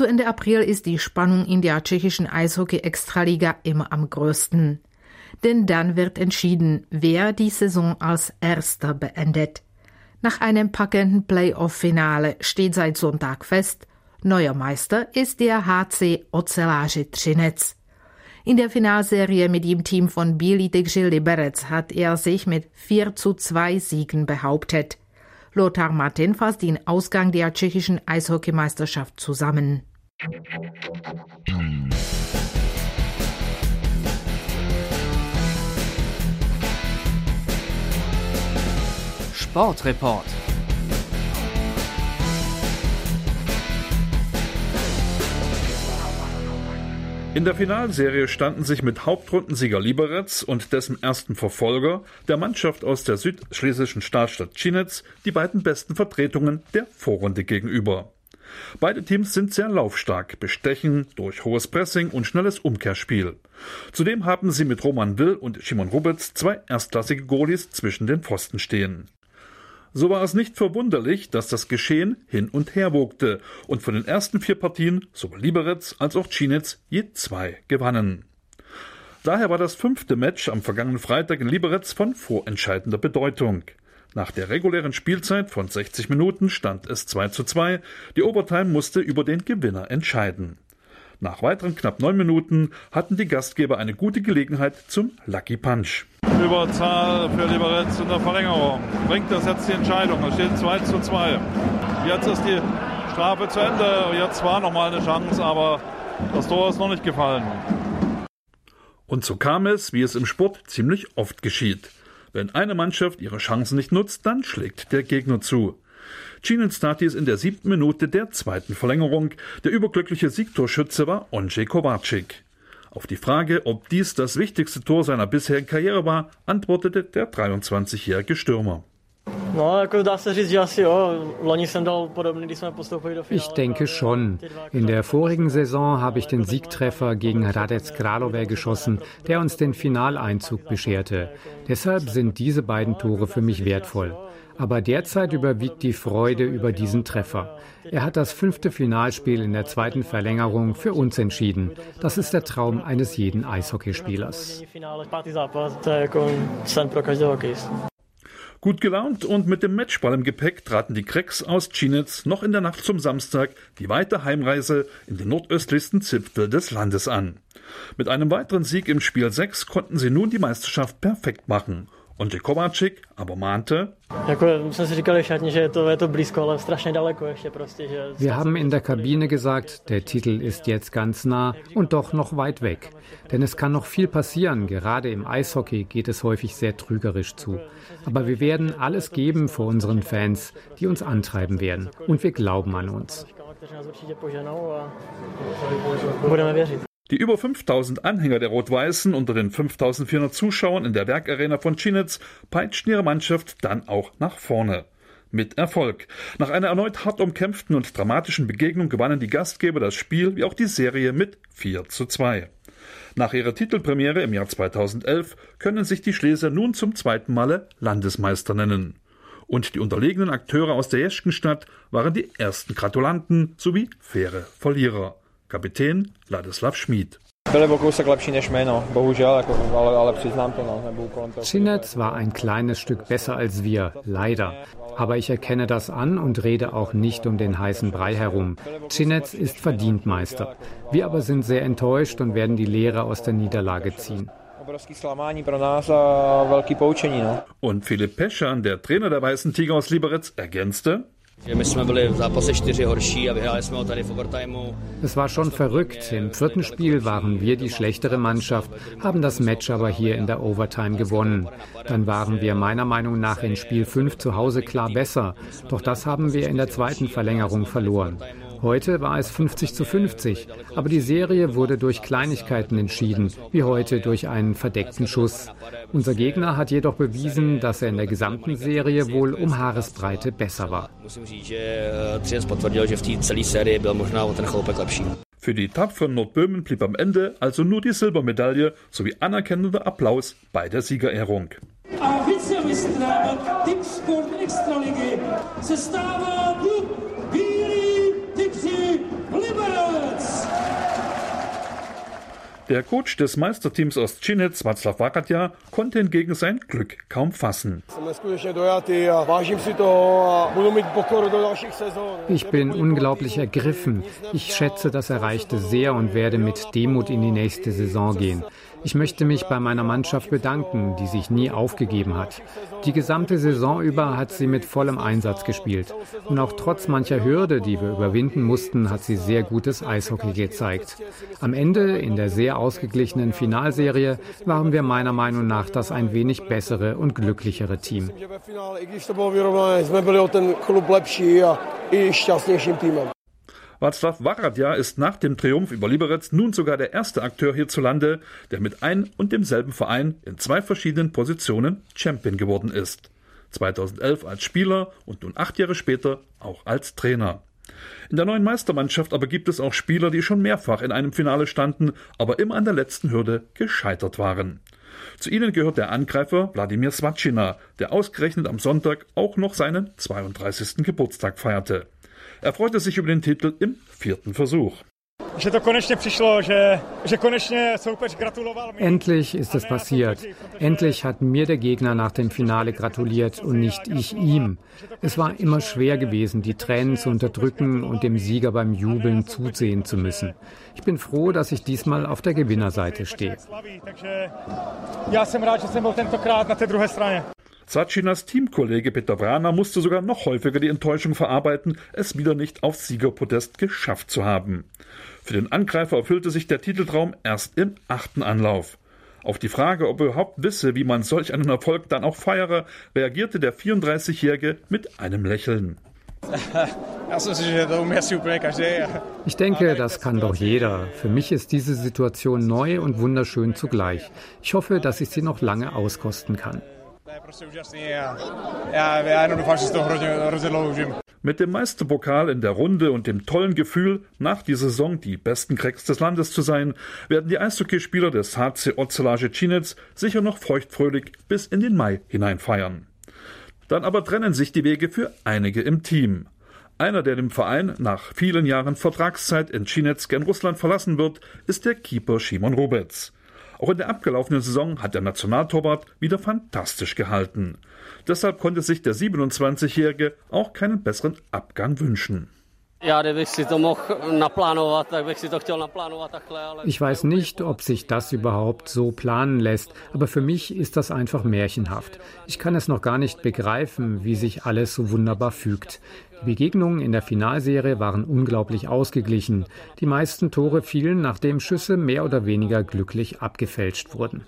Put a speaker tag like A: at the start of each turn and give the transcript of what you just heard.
A: Zu Ende April ist die Spannung in der tschechischen Eishockey-Extraliga immer am größten. Denn dann wird entschieden, wer die Saison als Erster beendet. Nach einem packenden Playoff-Finale steht seit Sonntag fest, neuer Meister ist der HC Oceláři Třinec. In der Finalserie mit dem Team von Bílí tygři Liberec hat er sich mit 4:2 Siegen behauptet. Lothar Martin fasst den Ausgang der tschechischen Eishockeymeisterschaft zusammen.
B: Sportreport.
C: In der Finalserie standen sich mit Hauptrundensieger Liberec und dessen ersten Verfolger, der Mannschaft aus der südschlesischen Stahlstadt Třinec, die beiden besten Vertretungen der Vorrunde gegenüber. Beide Teams sind sehr laufstark, bestechen durch hohes Pressing und schnelles Umkehrspiel. Zudem haben sie mit Roman Will und Šimon Rubec 2 erstklassige Goalies zwischen den Pfosten stehen. So war es nicht verwunderlich, dass das Geschehen hin und her wogte und von den ersten 4 Partien sowohl Liberec als auch Třinec je 2 gewannen. Daher war das 5. Match am vergangenen Freitag in Liberec von vorentscheidender Bedeutung. Nach der regulären Spielzeit von 60 Minuten stand es 2:2, die Overtime musste über den Gewinner entscheiden. Nach weiteren knapp 9 Minuten hatten die Gastgeber eine gute Gelegenheit zum Lucky Punch.
D: Überzahl für Liberec in der Verlängerung. Bringt das jetzt die Entscheidung? Es steht 2:2. Jetzt ist die Strafe zu Ende. Jetzt war noch mal eine Chance, aber das Tor ist noch nicht gefallen.
C: Und so kam es, wie es im Sport ziemlich oft geschieht. Wenn eine Mannschaft ihre Chancen nicht nutzt, dann schlägt der Gegner zu. Třinec tat dies in der 7. Minute der 2. Verlängerung. Der überglückliche Siegtorschütze war Ondřej Kováčik. Auf die Frage, ob dies das wichtigste Tor seiner bisherigen Karriere war, antwortete der 23-jährige Stürmer.
E: Ich denke schon. In der vorigen Saison habe ich den Siegtreffer gegen Hradec Králové geschossen, der uns den Finaleinzug bescherte. Deshalb sind diese beiden Tore für mich wertvoll. Aber derzeit überwiegt die Freude über diesen Treffer. Er hat das 5. Finalspiel in der 2. Verlängerung für uns entschieden. Das ist der Traum eines jeden Eishockeyspielers.
C: Gut gelaunt und mit dem Matchball im Gepäck traten die Cracks aus Třinec noch in der Nacht zum Samstag die weite Heimreise in den nordöstlichsten Zipfel des Landes an. Mit einem weiteren Sieg im Spiel 6 konnten sie nun die Meisterschaft perfekt machen. Ondřej Kováčik aber mahnte:
E: Wir haben in der Kabine gesagt, der Titel ist jetzt ganz nah und doch noch weit weg. Denn es kann noch viel passieren, gerade im Eishockey geht es häufig sehr trügerisch zu. Aber wir werden alles geben für unseren Fans, die uns antreiben werden. Und wir glauben an uns.
C: Die über 5000 Anhänger der Rot-Weißen unter den 5400 Zuschauern in der Werkarena von Třinec peitschten ihre Mannschaft dann auch nach vorne. Mit Erfolg. Nach einer erneut hart umkämpften und dramatischen Begegnung gewannen die Gastgeber das Spiel wie auch die Serie mit 4:2. Nach ihrer Titelpremiere im Jahr 2011 können sich die Schlesier nun zum 2. Male Landesmeister nennen. Und die unterlegenen Akteure aus der Jeschkenstadt waren die ersten Gratulanten sowie faire Verlierer. Kapitän Ladislav Schmid.
E: Třinec war ein kleines Stück besser als wir, leider. Aber ich erkenne das an und rede auch nicht um den heißen Brei herum. Třinec ist verdient Meister. Wir aber sind sehr enttäuscht und werden die Lehre aus der Niederlage ziehen.
C: Und Filip Peschan, der Trainer der Weißen Tiger aus Liberec, ergänzte:
E: Es war schon verrückt. Im 4. Spiel waren wir die schlechtere Mannschaft, haben das Match aber hier in der Overtime gewonnen. Dann waren wir meiner Meinung nach in Spiel 5 zu Hause klar besser. Doch das haben wir in der 2. Verlängerung verloren. Heute war es 50:50, aber die Serie wurde durch Kleinigkeiten entschieden, wie heute durch einen verdeckten Schuss. Unser Gegner hat jedoch bewiesen, dass er in der gesamten Serie wohl um Haaresbreite besser war.
C: Für die tapferen Nordböhmen blieb am Ende also nur die Silbermedaille sowie anerkennender Applaus bei der Siegerehrung.
F: A vicemistrem Tipsport Extraligy se stává klub Bílí tygři Liberec.
C: Der Coach des Meisterteams aus Třinec, Václav Varadja, konnte hingegen sein Glück kaum fassen.
E: Ich bin unglaublich ergriffen. Ich schätze das Erreichte sehr und werde mit Demut in die nächste Saison gehen. Ich möchte mich bei meiner Mannschaft bedanken, die sich nie aufgegeben hat. Die gesamte Saison über hat sie mit vollem Einsatz gespielt. Und auch trotz mancher Hürde, die wir überwinden mussten, hat sie sehr gutes Eishockey gezeigt. Am Ende, in der sehr ausgeglichenen Finalserie, waren wir meiner Meinung nach das ein wenig bessere und glücklichere Team.
C: Václav Varadja ist nach dem Triumph über Liberec nun sogar der erste Akteur hierzulande, der mit ein und demselben Verein in 2 verschiedenen Positionen Champion geworden ist. 2011 als Spieler und nun 8 Jahre später auch als Trainer. In der neuen Meistermannschaft aber gibt es auch Spieler, die schon mehrfach in einem Finale standen, aber immer an der letzten Hürde gescheitert waren. Zu ihnen gehört der Angreifer Vladimír Svatčina, der ausgerechnet am Sonntag auch noch seinen 32. Geburtstag feierte. Er freute sich über den Titel im 4. Versuch.
E: Endlich ist es passiert. Endlich hat mir der Gegner nach dem Finale gratuliert und nicht ich ihm. Es war immer schwer gewesen, die Tränen zu unterdrücken und dem Sieger beim Jubeln zusehen zu müssen. Ich bin froh, dass ich diesmal auf der Gewinnerseite stehe.
C: Svatčinas Teamkollege Petr Vrana musste sogar noch häufiger die Enttäuschung verarbeiten, es wieder nicht aufs Siegerpodest geschafft zu haben. Für den Angreifer erfüllte sich der Titeltraum erst im 8. Anlauf. Auf die Frage, ob er überhaupt wisse, wie man solch einen Erfolg dann auch feiere, reagierte der 34-Jährige mit einem Lächeln.
E: Ich denke, das kann doch jeder. Für mich ist diese Situation neu und wunderschön zugleich. Ich hoffe, dass ich sie noch lange auskosten kann.
C: Mit dem Meisterpokal in der Runde und dem tollen Gefühl, nach dieser Saison die besten Cracks des Landes zu sein, werden die Eishockeyspieler des HC Ocelage Třinec sicher noch feuchtfröhlich bis in den Mai hinein feiern. Dann aber trennen sich die Wege für einige im Team. Einer, der dem Verein nach vielen Jahren Vertragszeit in Třinec gen Russland verlassen wird, ist der Keeper Šimon Rubec. Auch in der abgelaufenen Saison hat der Nationaltorwart wieder fantastisch gehalten. Deshalb konnte sich der 27-Jährige auch keinen besseren Abgang wünschen.
E: Ich weiß nicht, ob sich das überhaupt so planen lässt, aber für mich ist das einfach märchenhaft. Ich kann es noch gar nicht begreifen, wie sich alles so wunderbar fügt. Die Begegnungen in der Finalserie waren unglaublich ausgeglichen. Die meisten Tore fielen, nachdem Schüsse mehr oder weniger glücklich abgefälscht wurden.